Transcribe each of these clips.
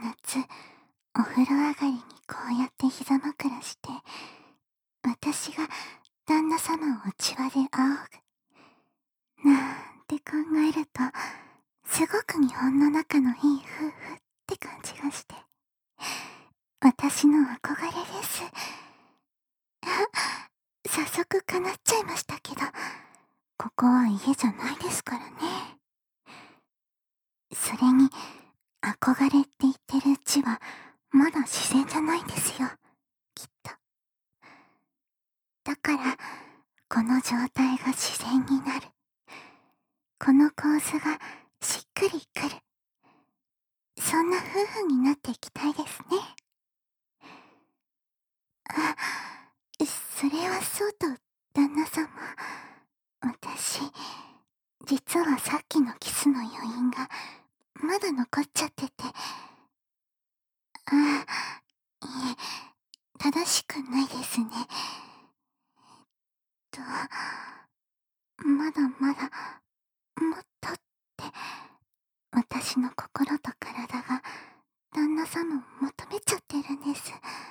夏、お風呂上がりにこうやって膝枕して、私が旦那様を内輪で仰ぐ。なんて考えると、すごく日本の中のいい夫婦って感じがして、私の憧れです。早速叶っちゃいましたけど、ここは家じゃないですからね。それに、憧れって言ってるうちは、まだ自然じゃないんですよ、きっと。だから、この状態が自然になる。この構図がしっくりくる。そんな夫婦になっていきたいですね。あ、それはそうと、旦那様。私、実はさっきのキスの余韻が、まだ残っちゃってて。あ、いえ、正しくないですね。と、まだまだ、もっとって、私の心と体が、旦那様を求めちゃってるんです。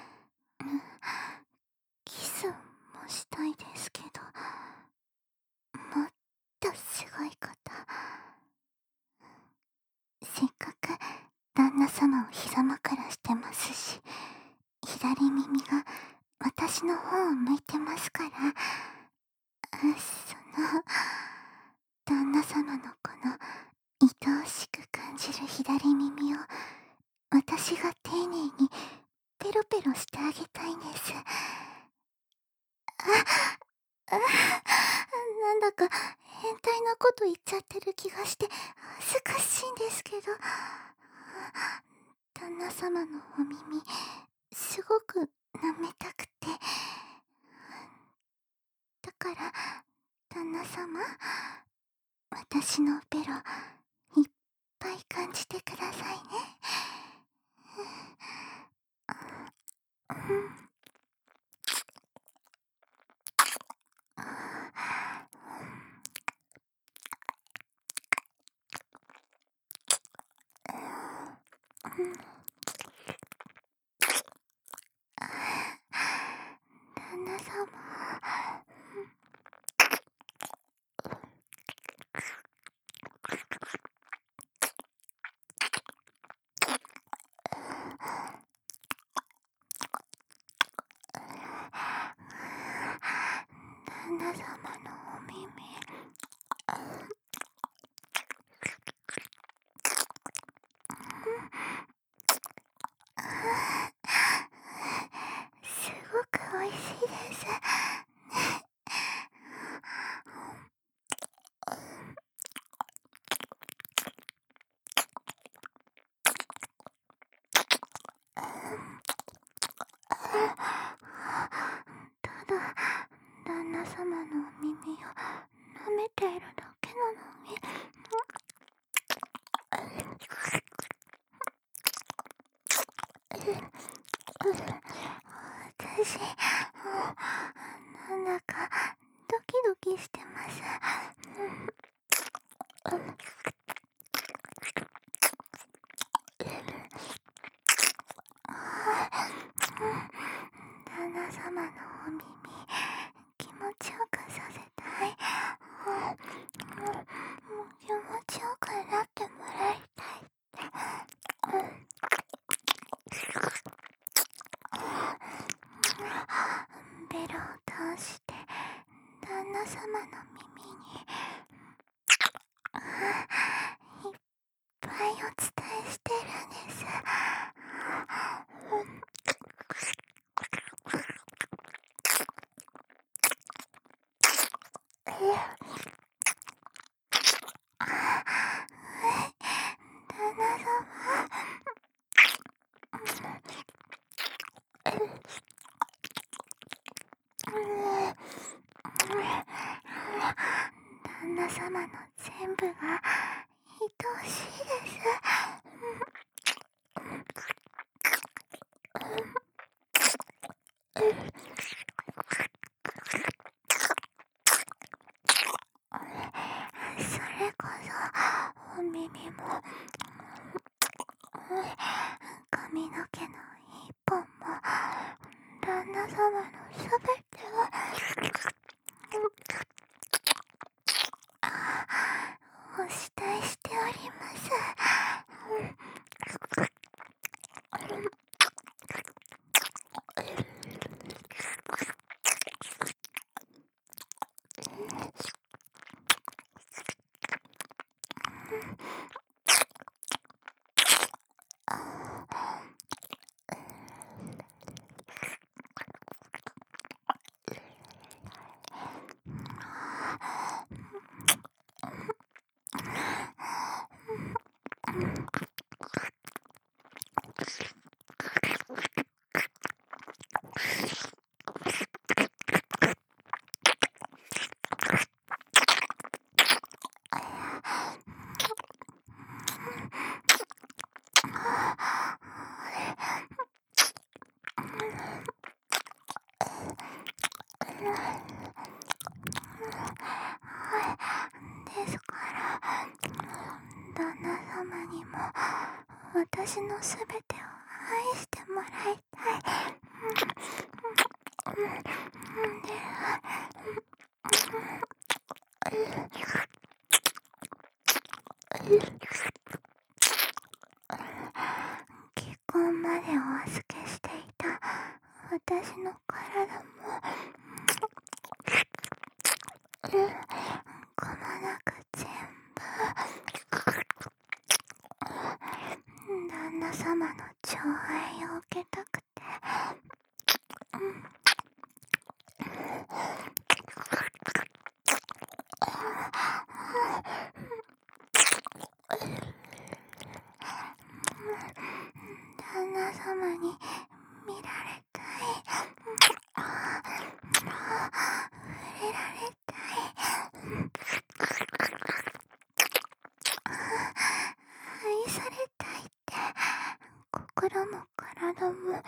キスもしたいですけど、もっとすごいこと。せっかく旦那様を膝枕してますし、左耳が私の方を向いてますから、旦那様のこの愛おしく感じる左耳を私が丁寧にペロペロしてあげたいんです。なんだか変態なこと言っちゃってる気がして恥ずかしいんですけど、旦那様のお耳すごく舐めたくて、だから旦那様、私のベロいっぱい感じてくださいね。旦那様、旦那様のお耳すごくおいしいです。ただ、旦那様のお耳を舐めているだけなのに。私、なんだかドキドキしてます。旦那様のお耳、気持ちよくさせたい。気持ちよくなってもらいたい。ベロを通して旦那様の耳にいっぱいお伝えしてるんです。旦那様、旦那様の全部が愛おしいです。それこそお耳も髪の毛の一本も旦那様のすべてをお慕いしております。ですから旦那様にも私のすべてを愛してもらいたい。結婚までお預けしていた私の体もくまなく全部旦那様の寵愛を受けたくて、旦那様に見られたい、触れられたい、愛されたいって心も体も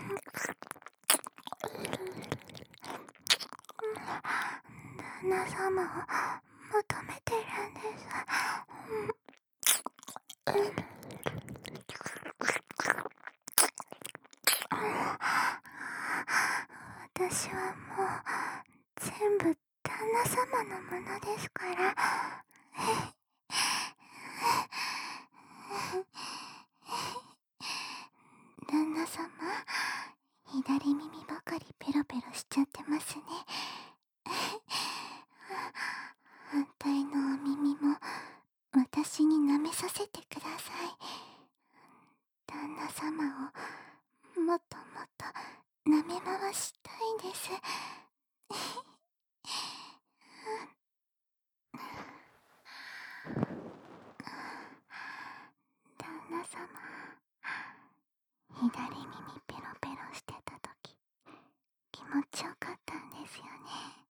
旦那様を求めてるんです。私はもう全部旦那様のものですから。旦那様、左耳ばかりペロペロしちゃってますね。反対のお耳も私に舐めさせてください。旦那様をもっともっと舐め回したいんです。旦那様、左耳ペロペロしてたとき気持ちよかったんですよね。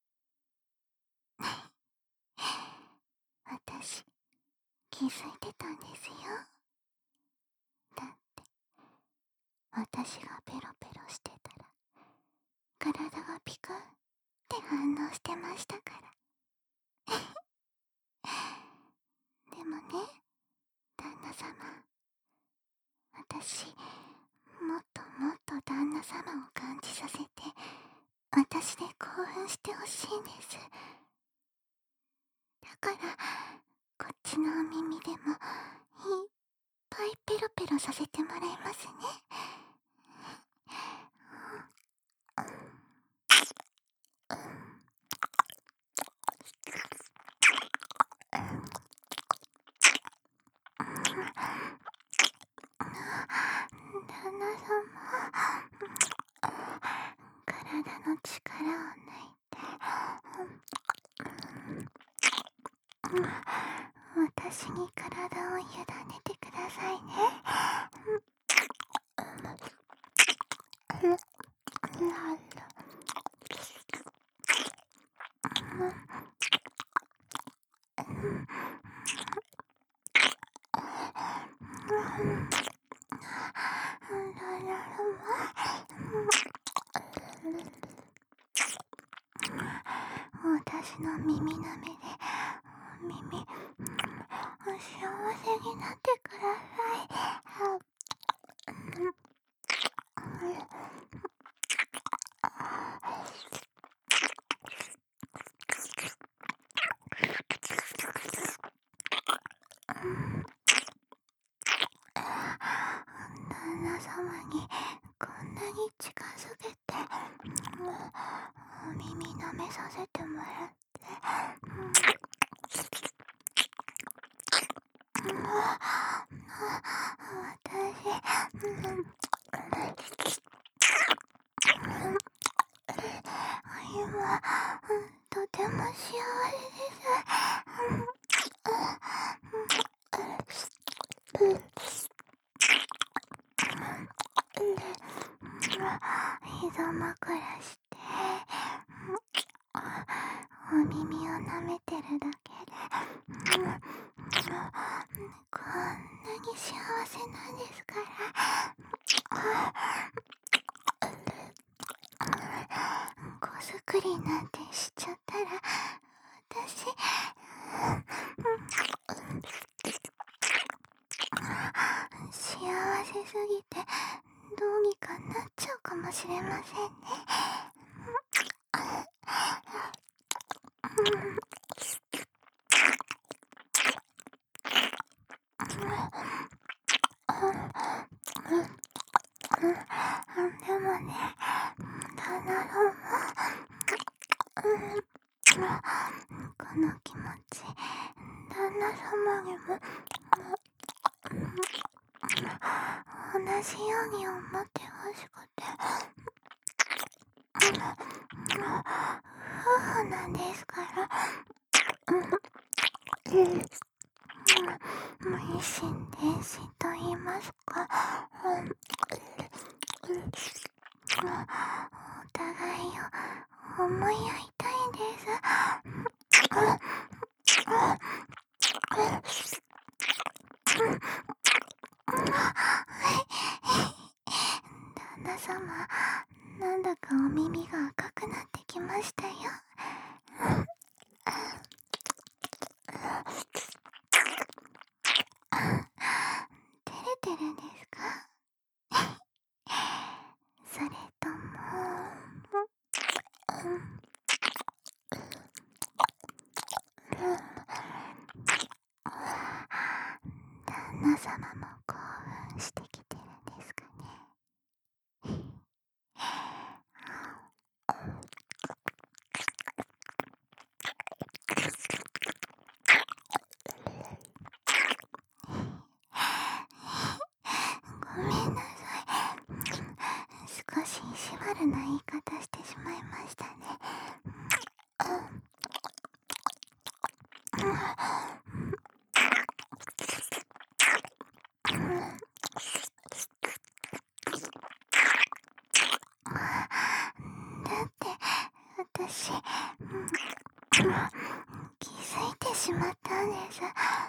私気づいてたんですよ。だって私がペロペロしてたら体がピカって反応してましたから。でもね、旦那様、私もっともっと旦那様を感じさせて私で興奮してほしいんです。だからこっちのお耳でもいっぱいペロペロさせてもらいますね。旦那様、体の力を抜いて私に体を委ねてくださいね。私の耳なめでお耳幸せになってください。 那様にこんなに近づけて、お耳舐めさせてもらって、今、とても幸せです。膝枕して、お耳を舐めてるだけで、こんなに幸せなんですから。子作りなんてしちゃったら、私、幸せすぎてどうにかなっちゃうかもしれませんね。でもね、旦那さんも、この気持ち、旦那様にも、同じように思ってほしくて、夫婦なんですから、一心伝心と言いますか、お互いを思い合いたいんです。旦那様、なんだかお耳が赤くなってきましたよ。照れてるんですか？それとも、旦那様も興奮してきてるんですかね。ごめんなさい。少し意地悪な言い方してしまいましたね。だって私、気づいてしまったんです。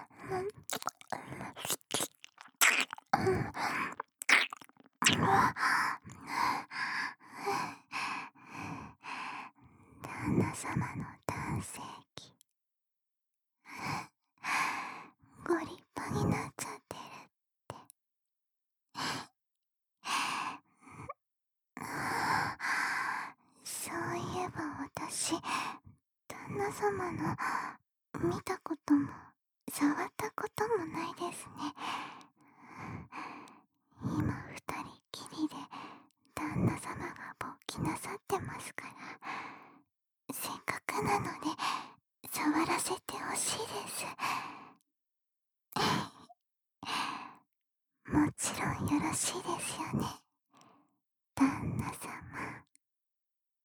旦那様の男性器、ご立派になっちゃってるって。そういえば私、旦那様の見たことも触ったこともないですね。今二人きりで旦那様が勃起なさってますから、せっかくなので触らせてほしいです。もちろんよろしいですよね。